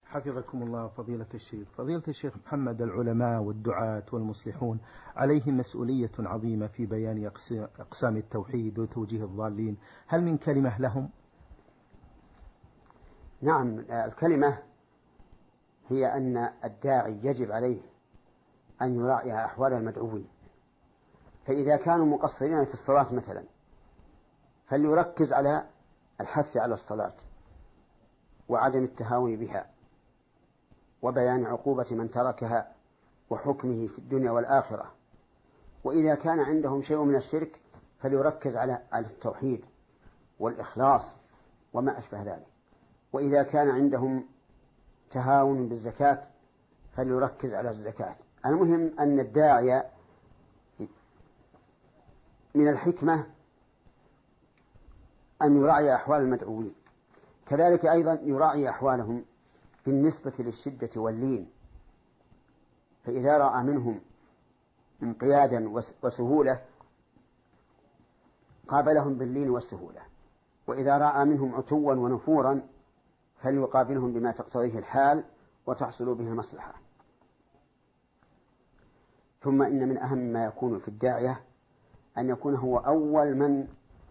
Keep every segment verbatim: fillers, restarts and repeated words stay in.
حفظكم الله فضيلة الشيخ. فضيلة الشيخ محمد، العلماء والدعاة والمصلحون عليهم مسؤولية عظيمة في بيان أقسام التوحيد وتوجيه الضالين، هل من كلمة لهم؟ نعم، الكلمة هي أن الداعي يجب عليه أن يراعي أحوال المدعوين، فإذا كانوا مقصرين في الصلاة مثلا فليركز على الحث على الصلاة وعدم التهاون بها وبيان عقوبة من تركها وحكمه في الدنيا والآخرة. وإذا كان عندهم شيء من الشرك فليركز على التوحيد والإخلاص وما أشبه ذلك. وإذا كان عندهم تهاون بالزكاة فليركز على الزكاة. المهم أن الداعي من الحكمة أن يراعي أحوال المدعوين، كذلك أيضا يراعي أحوالهم بالنسبة للشدة واللين، فإذا رأى منهم انقيادا وسهولة قابلهم باللين والسهولة، وإذا رأى منهم عتوا ونفورا فليقابلهم بما تقتضيه الحال وتحصل به المصلحة. ثم إن من أهم ما يكون في الداعية أن يكون هو أول من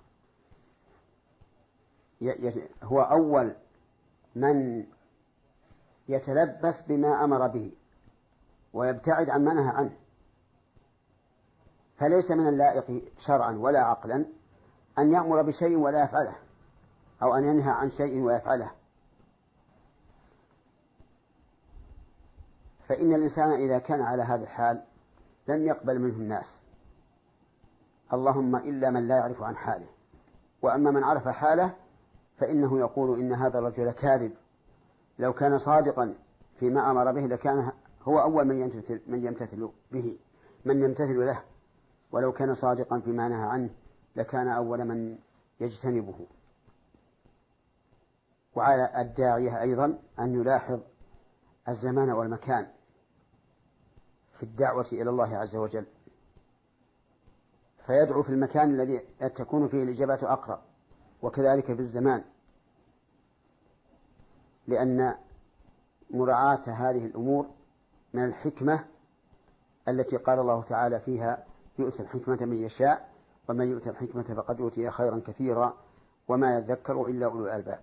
هو أول من يتلبس بما أمر به ويبتعد عما نهى عنه، فليس من اللائق شرعا ولا عقلا أن يأمر بشيء ولا يفعله، أو أن ينهى عن شيء ويفعله. فإن الإنسان إذا كان على هذا الحال لم يقبل منه الناس، اللهم إلا من لا يعرف عن حاله. وأما من عرف حاله فإنه يقول إن هذا الرجل كاذب، لو كان صادقا فيما أمر به لكان هو أول من يمتثل, من يمتثل به من يمتثل له، ولو كان صادقا فيما نهى عنه لكان أول من يجتنبه. وعلى الداعية أيضا أن يلاحظ الزمان والمكان في الدعوة إلى الله عز وجل، فيدعو في المكان الذي تكون فيه الإجابة أقرب، وكذلك في الزمان، لأن مراعاة هذه الأمور من الحكمة التي قال الله تعالى فيها: يؤتي الحكمة من يشاء ومن يؤتي الحكمة فقد أوتي خيرا كثيرا وما يذكر إلا أولو الألباب.